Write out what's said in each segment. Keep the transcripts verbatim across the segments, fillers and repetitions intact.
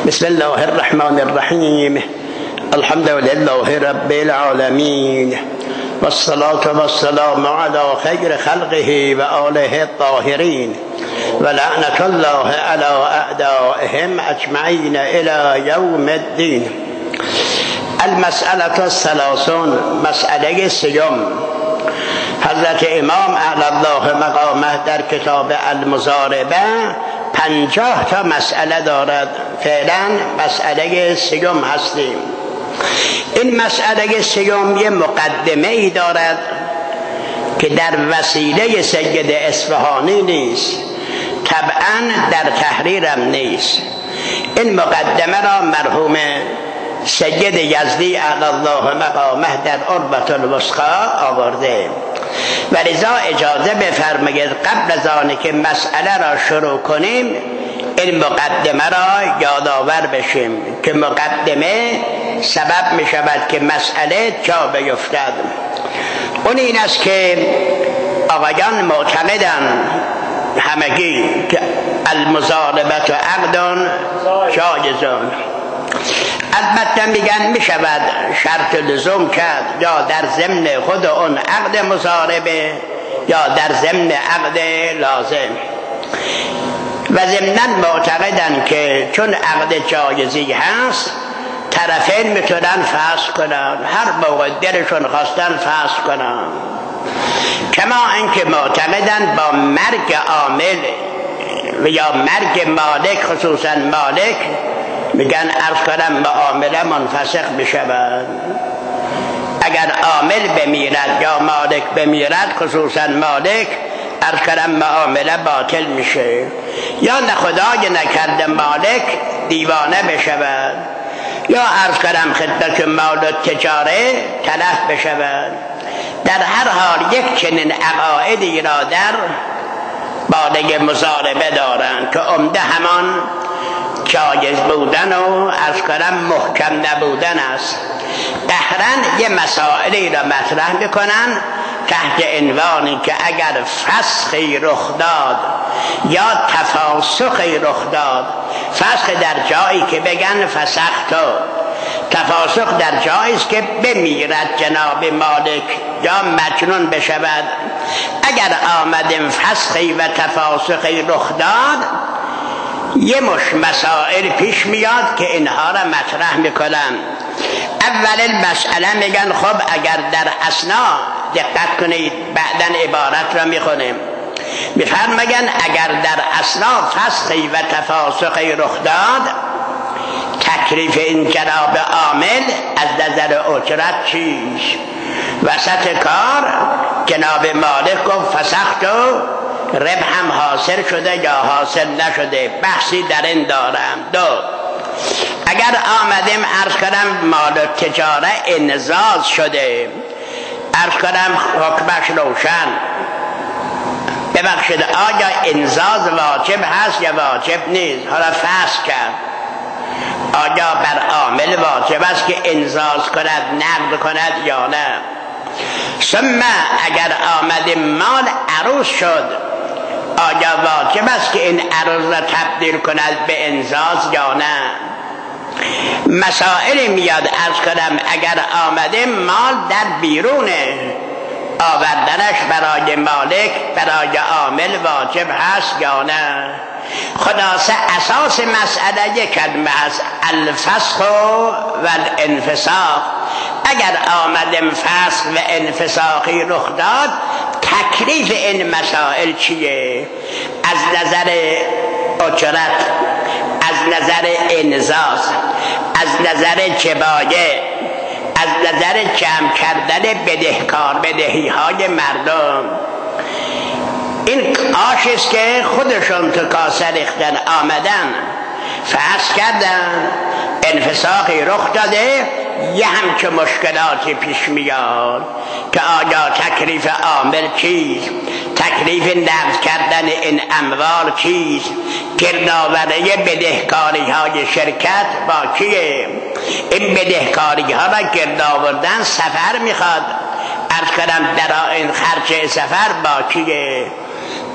بسم الله الرحمن الرحیم. الحمد لله رب العالمین والصلاة والسلام علی خیر خلقه و آله الطاهرین و لعنت الله علی اعدائهم اجمعین الی یوم الدین. المسألة الثلاثون، مسئله سیوم. حضرت امام اعلی الله مقامه در کتاب المضاربه پنجاه تا مسئله دارد. فعلا مسئله سیوم هستیم. این مسئله سیوم یه مقدمه ای دارد که در وسیله سید اصفهانی نیست، طبعا در تحریرم نیست. این مقدمه را مرحوم سید یزدی اعلی الله مقامه در عربة الوثقی آورده و لذا اجازه بفرمایید قبل از آن که مسئله را شروع کنیم این مقدمه را یادآور بشیم که مقدمه سبب می شود که مسئله جا بیفتد. اون این است که آقایان معتقدند همگی که المضاربة عقد جایز. البته میگن می شود شرط لزوم کرد یا در ضمن خود اون عقد مضاربه یا در ضمن عقد لازم. و ضمناً معتقدن که چون عقد جایزی هست طرفین میتونن فسخ کنن، هر موقع دلشون خواستن فسخ کنن. کما اینکه معتقدن با مرگ عامل و یا مرگ مالک، خصوصا مالک، میگن عرض کنم معامله منفسخ بشود. اگر عامل بمیرد یا مالک بمیرد، خصوصا مالک، عرض کنم معامله باطل میشه. یا نخدای نکرده مالک دیوانه بشود، یا عرض کنم خدمت مال و تجاره تلف بشود. در هر حال یک چنین عقایدی را در باره مضاربه دارند که عمده همان جایز بودن و عرض کنم محکم نبودن است. قهرن یه مسائلی را مطرح میکنن تحت عنوانی که اگر فسخی رخ داد یا تفاسخی رخ داد، فسخ در جایی که بگن فسختو، تفاسخ در جایی است که بمیرد جناب مالک یا مجنون بشود. اگر آمدیم فسخی و تفاسخی رخ داد، یه مش مسائل پیش میاد که اینها را مطرح میکنن. اول مسئله میگن خب اگر در اثنا، دقت کنید بعدن عبارت را میخونیم، میفرماین اگر در اثنا فسخی و تفاسخی رخ داد، تکلیف این جناب عامل از نظر اجرت چیست؟ وسط کار جناب مالک گفت فسختو، ربحم حاصل شده یا حاصل نشده، بحثی در این دارم. دو، اگر آمدیم عرض کنم مال و تجاره انزاز شده، عرض کنم حکمش روشن، ببخشید آیا انزاز واجب هست یا واجب نیست؟ حالا فسخ کرد، آیا بر عامل واجب است که انزاز کند، نقد کند یا نه؟ ثم اگر آمدیم مال عروض شد، آیا واجب است که این عروض را تبدیل کند به انزاز یا نه؟ مسائل میاد عرض کنم اگر آمده مال در بیرونه، آوردنش برای مالک برای عامل واجب هست یا نه؟ خلاصه اساس مسئله یک کلمه هست، الفسخ و الانفساخ. اگر آمدیم فسخ و انفساخی رخ داد، تکلیف این مسائل چیه؟ از نظر اجرت، از نظر انزاز، از نظر جبایه، از نظر جمع کردن بدهکار بدهی های مردم. این آش است که خودشون تو کاسه ریختن، آمدن فسخ کردن، انفساخی رخ داده، یه همچه مشکلاتی پیش میاد که آیا تکلیف عامل چیست؟ تکلیف نقد کردن این اموال چیست؟ گردآوری بدهکاری های شرکت با کیه؟ این بدهکاری ها را گردآوردن سفر میخواد، عرض کنم در این خرچ سفر با کیه؟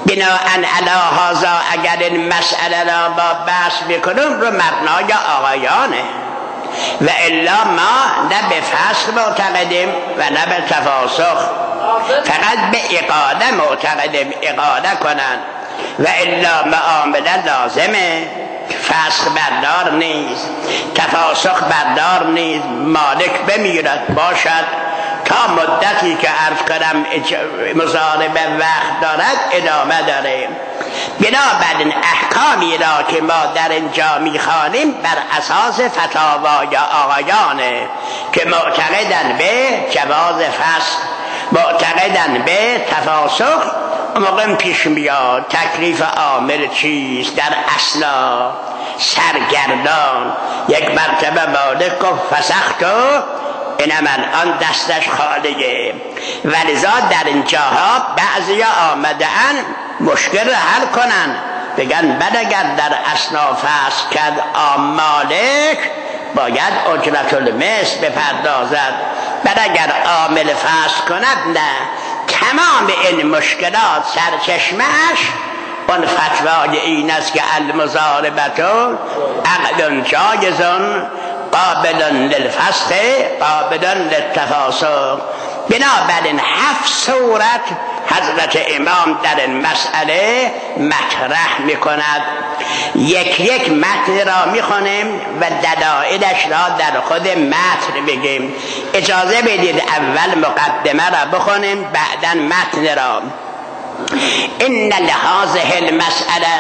بناءً علی هذا اگر این مسئله را با بحث بکنم رو مبنای آقایانه و الا ما نه به فصل معتقدیم و نه به تفاسخ، فقط به اقاده معتقدیم اقاده کنن و الا معامله لازمه، فسخ بردار نیست، تفاسخ بردار نیست. مالک بمیرد باشد تا مدتی که عرض کنم مضاربه وقت دارد ادامه داره. بنابراین احکامی را که ما در اینجا میخوانیم بر اساس فتاوای آقایانه که معتقدن به جواز فسخ، معتقدن به تفاسخ. موقع پیش میاد تکلیف عامل چیست در اصلا سرگردان. یک مرتبه مالک گفت فسختو این من آن دستش خالیه، ولذا در اینجاها بعضی آمدن مشکل حل کنن، بگن بل اگر در اصلا فسخ کرد آم مالک باید اجرت المثل بپردازد، بل اگر عامل فسخ کند نه. تمام این مشکلات سرچشمهش اون فتوای این است که المضاربتو عقد جایزون قابل للفسخ قابل للتفاسخ. بنابراین هفت صورت حضرت امام در این مسئله مطرح میکند. یک یک متن را میخونیم و دلایلش را در خود متن بگیم. اجازه بدید اول مقدمه را بخونیم بعدا متن را. ان لهذه المسئله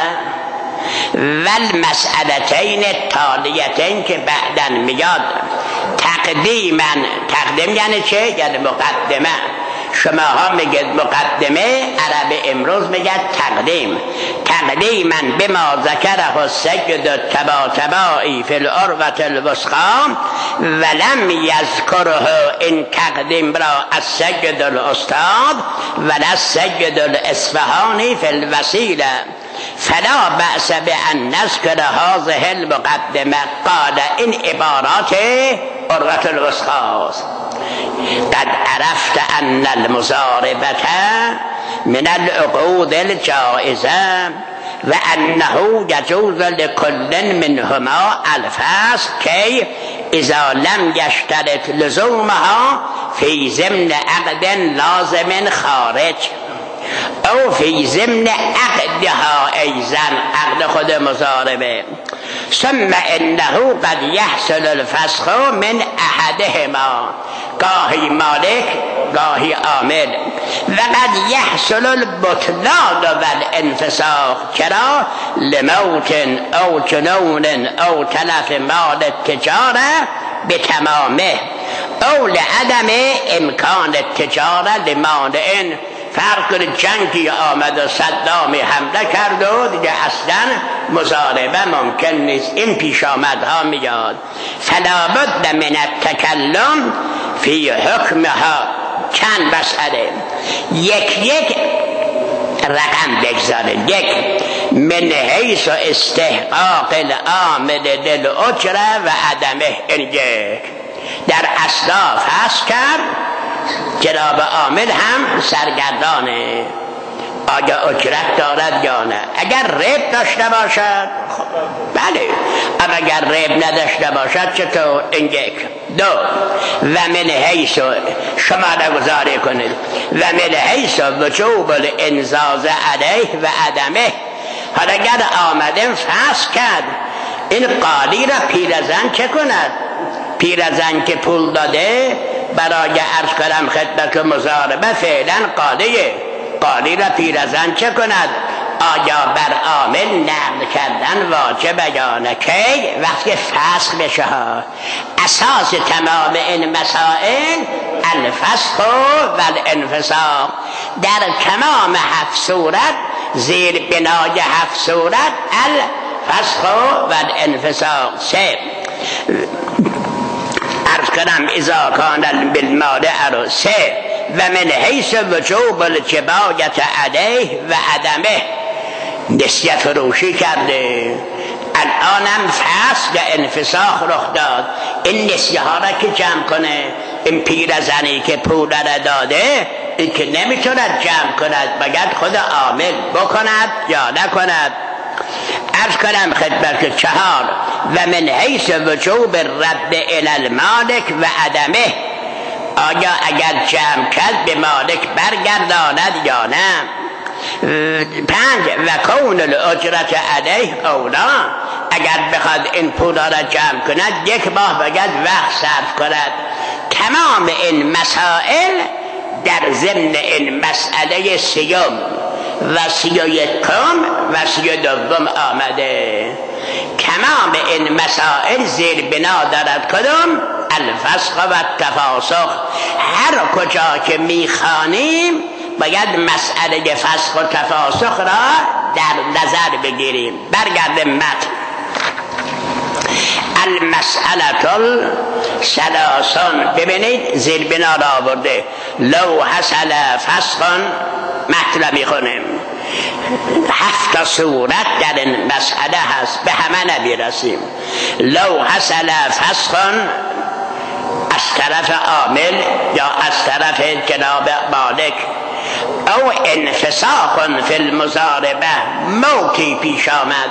والمسئلتین التالیتین که بعدا میاد تقدیما. تقدیم یعنی چه؟ یعنی مقدمه. شما ها میگید مقدمه، عرب امروز میگید تقدیم. تقدیما بما ذکره السید الطباطبایی فی العروة الوثقی ولم یذکره این تقدیم را السید الاستاد ولا السید الاصفهانی فی الوسیله فلا بأس بأن نذکر هذه المقدمه. قال این عبارات عروة الوثقی است. قد عرفت ان المضاربه من العقود الجائزه و انه یجوز لكل منهما الفسخ کی اذا لم یشترط لزومها فی ضمن عقد لازم خارج او فی ضمن عقدها ایضا عقد خود مضاربه. ثم انه قد یحصل الفسخ من احدهما، گاهی مالک گاهی عامل، و قد یحصل البطلان والانفساخ چرا؟ لموت او جنون او تلف مال التجاره بتمامه او لعدم امکان التجاره لمانع. فرق کنید جنگی آمد و صدامی حمله کرد و دیگه اصلا مضاربه ممکن نیست. این پیش آمدها میاد. فلا بد من التکلم فی حکمها. چند مسئله یک یک رقم بگذارید. یک من حیث استحقاق العامل للأجره و عدمه. این یک در اصلا فسخ کرد جناب عامل هم سرگردانه، آیا اجرت دارد یا نه. اگر ریب داشته باشد بله، اما اگر ریب نداشته باشد چطور؟ این یک. دو و من حیث شما نگذاری کنید و من حیث وجوب الانزاز علیه و عدمه. حالا اگر آمده فسخ کرد این قاضی را پیرزن چه کند؟ پیرزن که پول داده برای عرض کنم خدمت مضاربه فعلا قاضیه، قاضی را پیرزن چه کند؟ آیا بر عامل نقل کردن واجب یا نه؟ کی؟ وقتی فسخ بشه ها. اساس تمام این مسائل الفسخ و الانفساق. در تمام هفت صورت زیر بنای هفت صورت الفسخ و الانفساق. سه عرض کنم اذا کان بالمال سه و من حیث وجوب الجبایت علیه و عدمه. نسیه فروشی کرده الانم فسخ و انفساخ رخ داد. این نسیه ها را که جمع کنه، این پیرزنی که پول را داده این که نمیتوند جمع کند باید خود عامل بکند یا نکند. عرض کنم خدمت چهار و من حیث وجوب رد الی المالک و عدمه، آیا اگر جمع کرد به مالک برگرداند یا نه. پنج و کون الاجرت علیه اولا، اگر بخواد این پولا را جمع کند یک ماه باید وقت صرف کند. تمام این مسائل در ضمن این مسئله سیوم و سی و یکم و سی و دوم آمده. تمام این مسائل زیر بنا دارد کدام؟ الفسخ و التفاسخ. هر کجا که میخوانیم باید مسئله فسخ و تفاسخ را در نظر بگیریم. برگردیم متن. المسئله الثلاثون، ببینید زیر بنا را آورده. لو حصل فسخ، متن میخونیم. هفت صورت در این مسئله هست، به همه نمیرسیم. لو حصل فسخ از طرف عامل یا از طرف جناب مالک، او انفساخ فی المضاربه، موتی پیش آمد.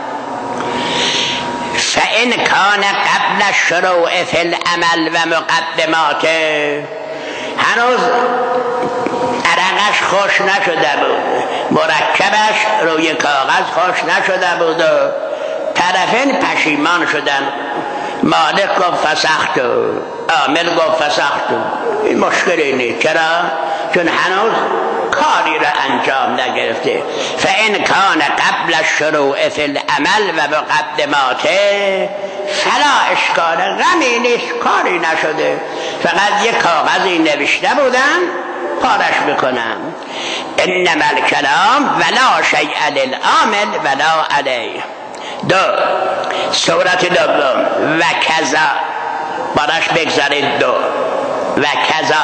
فإن کان قبل الشروع فی العمل و مقدماته، هنوز عرقش خوش نشده بود، مرکبش روی کاغذ خوش نشده بود و طرفین پشیمان شدن. مالک گفت فسخت، عامل گفت فسخت. این مشکلی نیست. چرا؟ چون هنوز کاری را انجام نگرفته. فإن کان قبل الشروع فی العمل و مقدماته فلا اشکال، غمی نیست، کاری نشده، فقط یک کاغذی نوشته بودن، پارش میکنم. انما الکلام ولا شیء للعامل ولا علیه. دو، صورت دوم و کذا، بارش بگذارید دو و کذا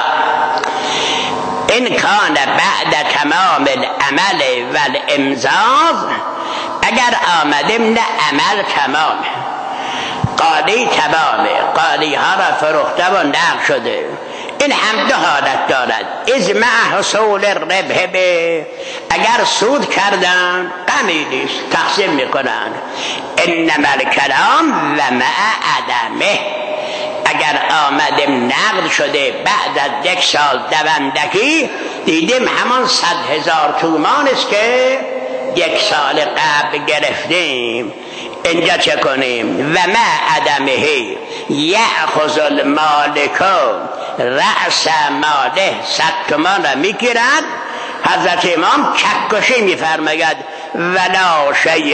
این کان بعد تمام العمل و الامضاء، اگر آمدیم نه عمل تمام، قاضی تمامه، قاضی ها را فروخته و نقد شده، این هم دو حالت دارد. از مع حصول الربح به، اگر سود کردن غمی نیست، تقسیم میکنن. انما الکلام و مع عدمه، اگر آمدیم نقد شده بعد از یک سال دوندگی دیدیم همان صد هزار تومان است که یک سال قبل گرفتیم، اینجا چه کنیم؟ و ما عدمه یأخذ المالک رأس ماله، صد تومان را میگیرد. حضرت امام چکشی میفرماید ولا شیء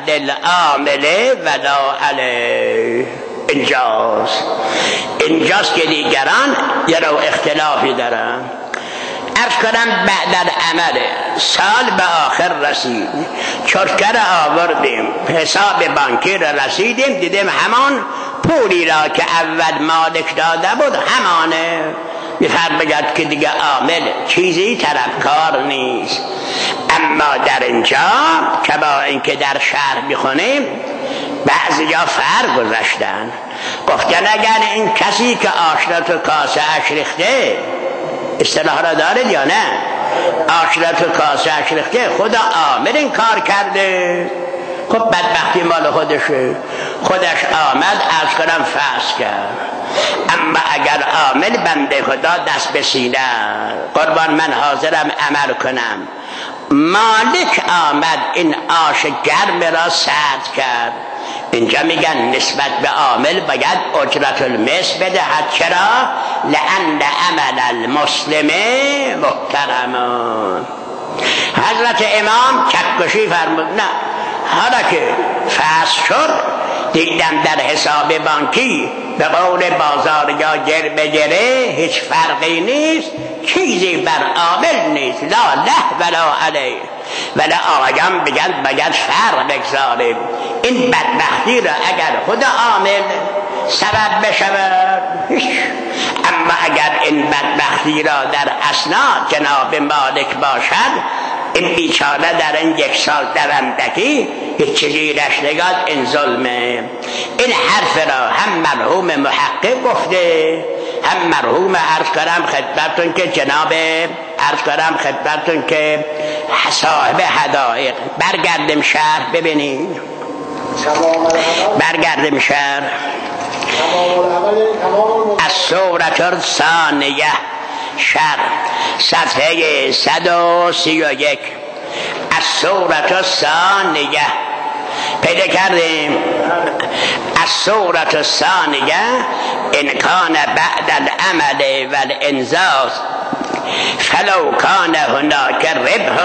للعامل ولا علیه. اینجاست اینجاست که دیگران یه رو اختلافی دارن. عرض کنم بعد عمل سال به آخر رسید، چرکر آوردیم، حساب بانکی را رسیدیم، دیدیم همان پولی را که اول مالک داده بود همانه. میفرماید که دیگه عامل چیزی طلبکار نیست. اما در اینجا که با اینکه در شهر میخونیم بعضی جا فرق گذاشتن، گفتن اگر این کسی که آشنا تو کاسه اش ریخته، اصطلاح را دارید یا نه؟ آشنا تو کاسه اش ریخته، خدا عامل این کار کرده، خب بدبختی مال خودشه، خودش آمد از کنم فحص کرد. اما اگر عامل بنده خدا دست به سینه، قربان من حاضرم عمل کنم، مالک آمد این آش گرم را سرد کرد، اینجا میگن نسبت به عامل باید اجرت المثل بدهد. چرا؟ لأن عمل المسلم محترم. حضرت امام چکشی فرمود نه، حالا که فصل شد دیدم در حساب بانکی به قول بازار یا گر به گره هیچ فرقی نیست، چیزی بر عامل نیست، لا له ولا علیه. ولی آقایان بگن باید فرق بگذاریم. این بدبختی را اگر خود عامل سبب بشود، اما اگر این بدبختی را در اسناد جناب مالک باشد، این بیچاره در این یک سال دوندگی هیچ چیزیش نگاد، این ظلمه. این حرف را هم مرحوم محقق گفته، هم مرحوم عرض کنم خدمتون که جناب عرض کنم خدمتتون که صاحب حدائق. برگردیم شهر ببینید، برگردیم شهر. السورة الثانیه شهر صفحه صد و سی و یک. السورة الثانیه پیدا کردیم. السورة الثانیه ان کان بعد العمل والانذار فلو کان هناک ربح.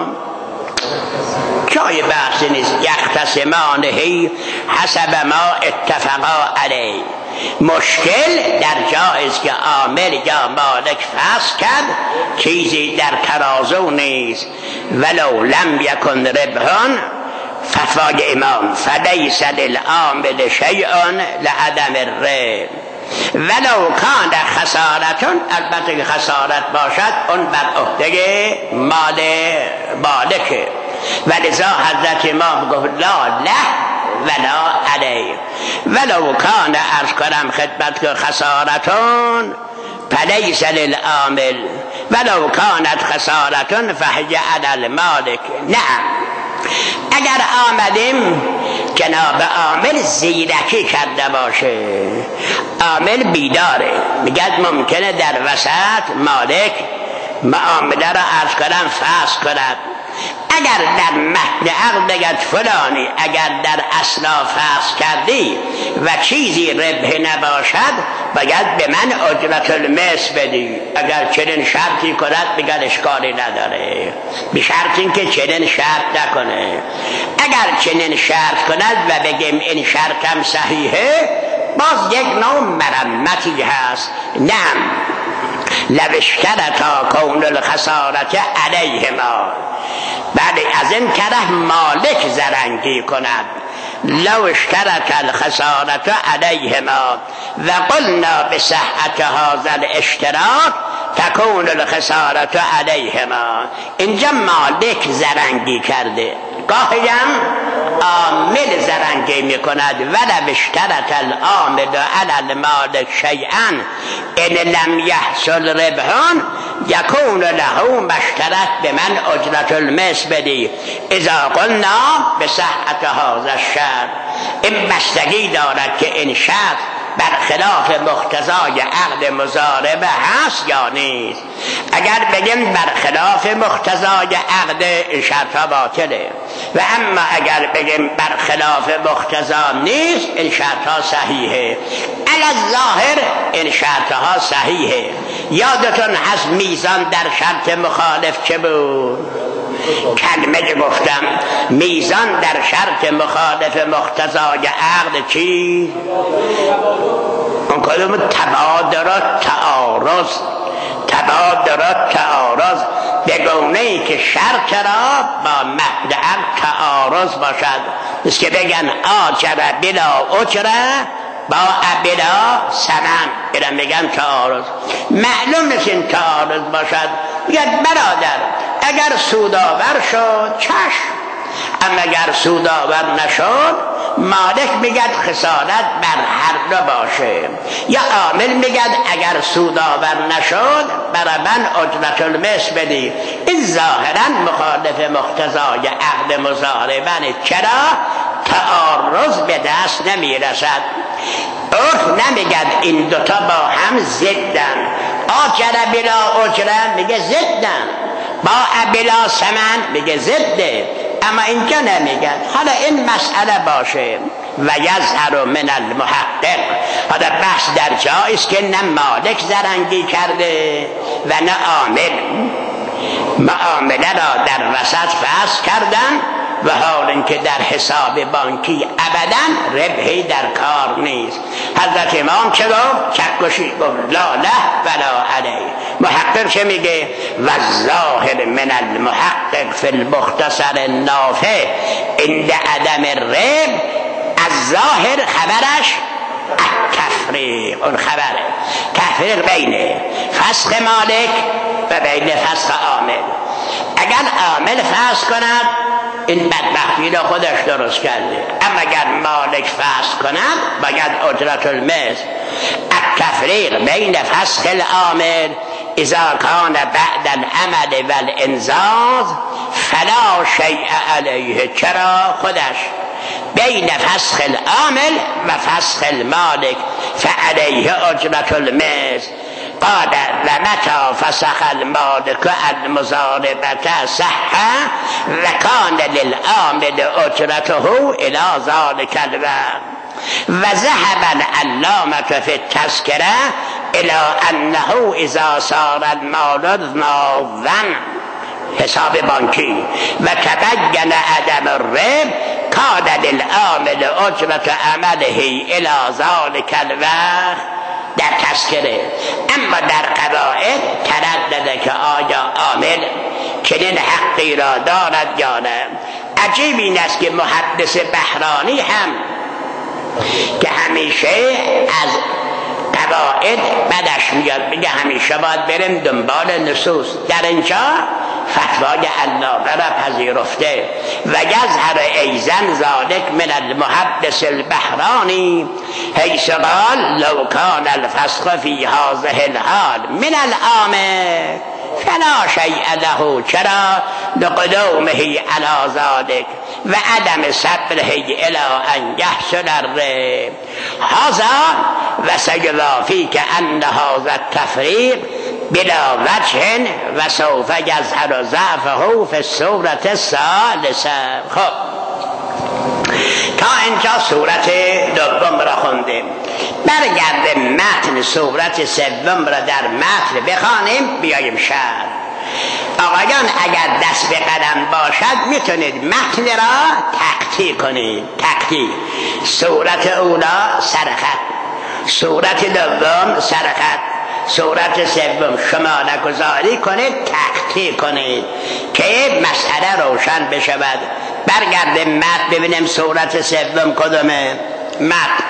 جای بحث نیست. یختصمانه حسب ما اتفقا علیه. مشکل در جایست که عامل یا مالک فسخ کرد چیزی در ترازو نیست. ولو لم یکن ربحان فتوای امام فلیس للعامل شیء لعدم الربح ولو کان خسارتون. البته که خسارت باشد اون بر عهده مال مالکه. ولذا حضرت امام گفت لا له ولا علیه. ولو کان عرض کنم خدمت که خسارتون فلیس للعامل ولو کانت خسارتون فهی علی المالک. نعم اگر آمدیم جناب عامل زیرکی کرده باشه، عامل بیداره، میگه ممکنه در وسط مالک معامله را عرض کنم فسخ کند. اگر در متن عقد بگد فلانی اگر در اصلا فسخ کردی و چیزی ربح نباشد باید به من اجرت المثل بدی. اگر چنین شرطی کند بگد اشکالی نداره، به شرط این که چنین شرط نکنه. اگر چنین شرط کند و بگیم این شرطم صحیحه باز یک نوع مرمتی هست. نعم لو اشترطا کون الخسارة علیهما. بعد از این کره مالک زرنگی کند. لو اشترط الخسارة علیهما و قلنا بصحت هذا الاشتراط تكون الخسارة علیهما. اینجا مالک زرنگی کرده، گاهی هم عامل زرنگی میکند. ولو اشترط العامل علی المالک شیئا ان لم یحصل ربحان یکون له مشترط به من اجرت المثل بدی اذا قلنا بصحت هذا الشرط. این بستگی دارد که این شرط برخلاف مقتضای عقد مضاربه هست یا نیست. اگر بگیم برخلاف مقتضای عقد این شرط باطله و اما اگر بگیم برخلاف مقتضا نیست این شرط ها صحیحه. علی الظاهر این شرط ها صحیحه. یادتون هست میزان در شرط مخالف چه بود؟ کلمه گفتم میزان در شرط مخالف مقتضای عقد چی؟ اون کدوم؟ تبادرات تعارض. تبادرات تعارض بگونه ای که شرط را با متن عقد تعارض باشد. است که بگن آجر بلا اجره با بلا ثمن، اینا میگن تعارض. معلوم نیست این تعارض باشد. میگن برادر اگر سودآور شد چشم، اما اگر سودآور نشد مالک میگد خسارت بر هر دو باشه. یا عامل میگد اگر سودآور نشد برای من اجرت المثل بدی. این ظاهرا مخالف مقتضای عقد مضاربه. چرا؟ تعارض به دست نمیرسد. عرف نمیگد این دوتا با هم ضدن. آجر بلا اجره میگه ضدن، با بلا ثمن میگه ضده، اما اینجا نمیگن. حالا این مسئله باشه و یظهر من المحقق. حالا بحث در جایی است که نه مالک زرنگی کرده و نه عامل. معامله را در وسط فسخ کردن و حال اینکه در حساب بانکی ابدا ربحی در کار نیست. حضرت امام چه گفت؟ چکشی گفت لا له ولا علیه. محقق چه میگه؟ و ظاهر من المحقق فی المختصر النافع عند عدم الربح. از ظاهر خبرش التفریق. اون خبره تفریق بین فسخ مالک و بین فسخ عامل. اگر عامل فسخ کند این بدبختی را خودش درست کرده، اما اگر مالک فسخ کند باید اجرت المثل. التفریق بین فسخ العامل اذا کان بعد العمل والانزاز فلا شیء علیه. چرا؟ خودش بین فسخ العامل و فسخ المالک فعلیه اجرت المثل. قال ومتى فسخ المالك المزاربة صح وكان للعامل اجرته الى ذلك الوقت. وذهب العلامة في التذكرة الى انه اذا صار المال ناظا حساب بانکی و تبین عدم الرب کان للعامل اجرت عمله الى ذلك الوقت در تذکره. اما در قواعد تردده که آیا عامل چنین حقی را دارد یا نه. عجیب این است که محدث بحرانی هم که همیشه از قواعد بدش میاد، میگه همیشه باید بریم دنبال نصوص، در اینجا فتوای علامه را پذیرفته. و یظهر ایضا ذلک من المحدث البحرانی حیث قال لو کان الفسخ فی هذه الحال من العامل فلا شیء له. چرا؟ لقدومه علی ذلک و عدم صبره الی ان یحصل الرب. هذا و سیضافی که ان هذا التفریق بلا وجه و سوف یظهر ضعفه فی الصورة الثالثة. خب تا اینجا صورت دوم را خوندیم. برگرده متن صورت سوم را در متن بخوانیم بیاییم شرح. آقایان اگر دست به قلم باشد میتونید متن را تقطیع کنید. تقطیع صورت اولا سرخط، صورت دوم سرخط، صورت سوم شما نگذاری کنید، تقطیع کنید که مسئله روشن بشود. برگرده متن ببینیم صورت سوم کدومه. متن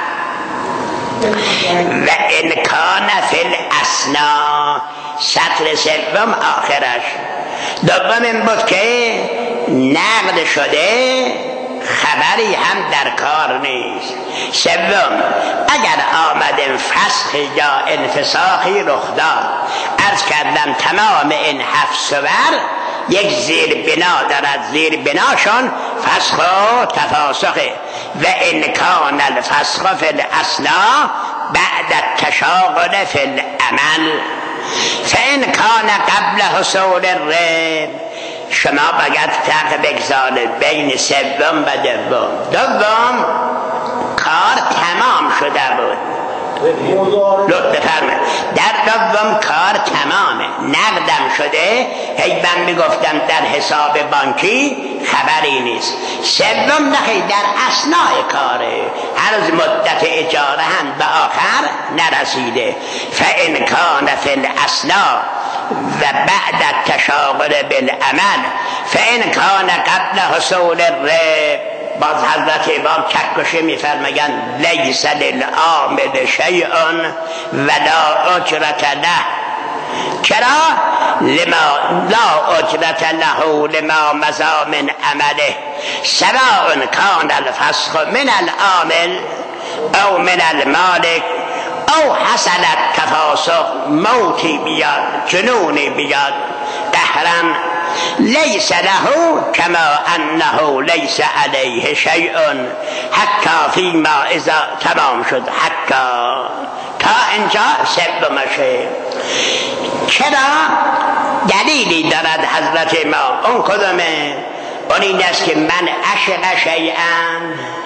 و انکان فی الاسنا سطر سوم آخرش. دوم این بود که نقد شده خبری هم در کار نیست. سوم اگر آمد فسخ یا انفساخی رخ داد، عرض کردم تمام این هفت صور یک زیر بنا دارد، زیر بناشون فسخ و تفاسخه. و انکان الفسخ فی الاصلا بعد التشاغل فی العمل فان کان قبل حصول الرب. شما باید فرق بگذارید بین سوم و دوم. دوم کار تمام شده بود، لطف بفرمایید. در دوم کار تمامه، نقدم شده. هی من میگفتم در حساب بانکی خبری نیست. سوم نخی در اثناء کاره، هر مدت اجاره هم به آخر نرسیده. فان کان فی الاصلا و بعد التشاغل بالعمل فان کان قبل حصول الرب. باز حضرت امام چکشی میفرمایند لیس للعامل شیء ولا اجرت له. چرا؟ لما لا اجرت له لما مضى من عمله سواء کان الفسخ من العامل او من المالک او حصل التفاسخ، موتی بیاد، جنونی بیاد، قهرن. لیس له کما انه لیس علیه شیء حتی فیما اذا تمام شد. حتی تا اینجا سومشه. چرا؟ دلیلی دارد حضرت ما. اون کدومه؟ اون این است که من عشق شیئا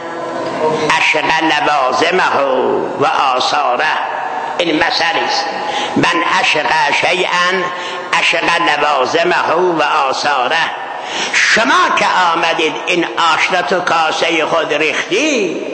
عشق لوازمه و آثاره. این مسئله است. من عشق شیئا عشق لوازمه و آثاره. شما که آمدید این آشرت و کاسه خود ریختی،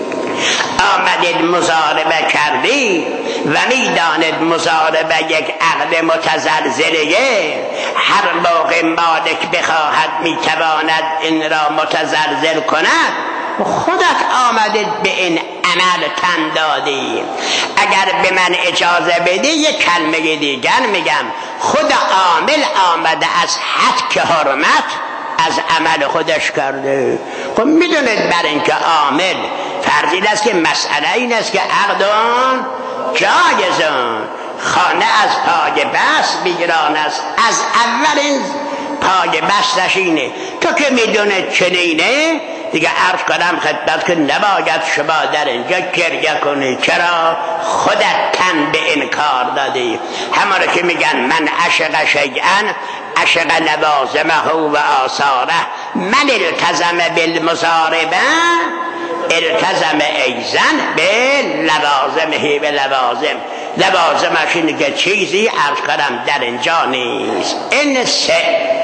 آمدید مضاربه کردی و میدانید مضاربه یک عقد متزلزلیه. هر موقع مالک بخواهد میتواند این را متزلزل کند. خودت آمدید به این عمل تن دادی. اگر به من اجازه بدی یک کلمه دیگر میگم. خود عامل آمده از حد حرمت از عمل خودش کرده. خب میدونید بر اینکه عامل فرضی است که مسئله این است که عقدان جایزان خانه از پای بست ویران است. از اولین پای بستش اینه. تو که میدونه چنینه دیگه عرض کنم خدمت که نباید شما در اینجا گریه کنی. چرا؟ خودت تن به انکار دادی. همون که میگن من عشق شیئا عشق لوازمه و آثاره، من التزم بالمضاربه التزم ایزن به لوازمه به لوازم. لوازمش اینه که چیزی عرض کنم در اینجا نیست. این سه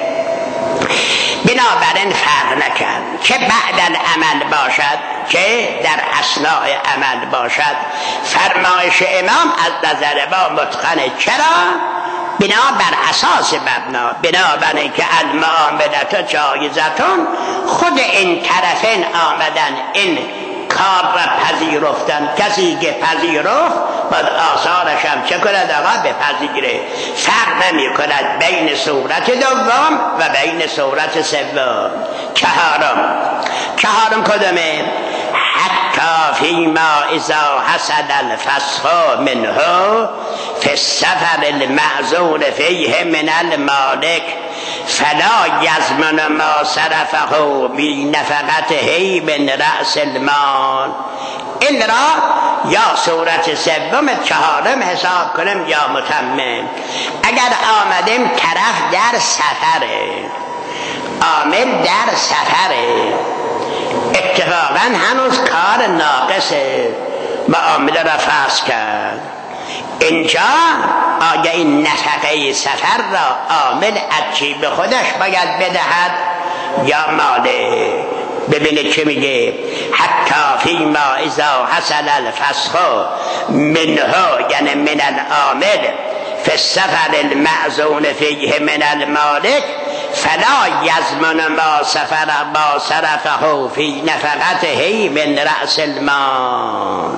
بنابراین فرق نکرد که بعد العمل باشد که در اثناء عمل باشد. فرمایش امام از نظر ما متقنه. چرا؟ بنا بر اساس مبنا، بنا بر اینکه المعاملت جایزتون، خود این طرفین آمدن این کار را پذیرفتن. کسی که پذیرفت باید آثارش هم چه کند؟ آقا بپذیره. فرق نمی کند بین صورت دوم و بین صورت سوم. چهارم چهارم کدامه؟ حتی فیما اذا حصل الفسخ منه فی السفر المعزول فیه من المالک فلا یضمن ما صرفه بنفقته من رأس المال. این را یا صورت سوم چهارم حساب کنیم یا متمم. اگر آمدیم طرف در سفره، عامل در سفره، اتفاقا هنوز کار ناقصه، معامله را فسخ کرد، اینجا آیا این نفقه سفر را عامل از جیب خودش باید بدهد یا ماله؟ ببینید چه میگه. حتی فیما اذا حصل الفسخ منه، یعنی من العامل، فی السفر المعزون فیه من المالک فلا یضمن ما سفر ما صرفه فی نفقته من رأس المال.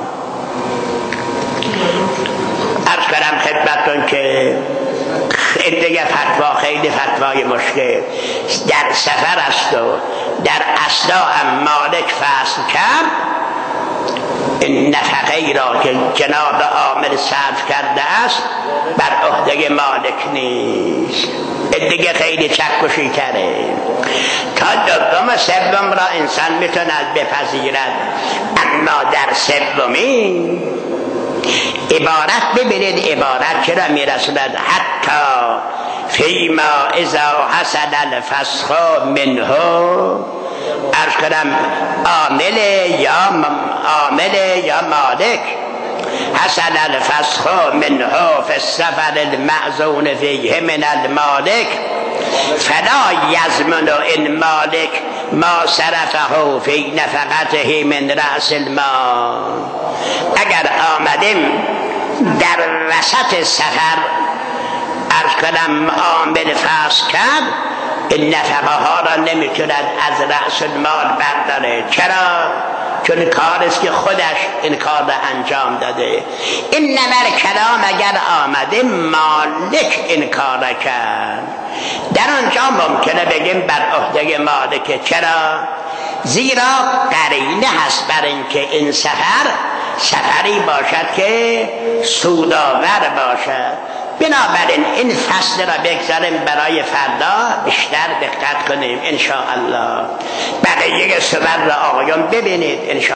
عرض کنم خدمتتون که این دیگه فتوا خیلی فتوای مشکل. در سفر است و در اصلا هم مالک فصل کرد، این نفقه ای را که جناب عامل صرف کرده است بر عهده مالک نیست. این دیگه خیلی چکشی تره. تا دوم سوم را انسان میتوند بپذیرد، اما در سومی عبارت ببینید عبارت چرا میرسوند. حتی فیما اذا حصل الفسخ منه، عرض کنم عامل یا عامل یا مالک، حصل الفسخ منه فی السفر المعزون فیه من المالک فلا یضمن این مالک ما صرفه فی نفقته من رأس المال. اگر آمدیم در وسط سفر عرض کنم عامل فسخ کرد، این نفقه ها را نمیتوند از رأس المال برداره. چرا؟ چون کارست که خودش این کار را انجام داده. این نمر کلام اگر آمده مالک این کار را کرد، در آنجا ممکنه بگیم بر عهده مالک. چرا؟ زیرا قرینه هست بر اینکه این سفر سفری باشد که سودآور باشد. بنابراین این فصل را بگذاریم برای فردا بیشتر دقت کنیم ان شاء الله. بقیه سفر را آقایان ببینید ان شاء الله.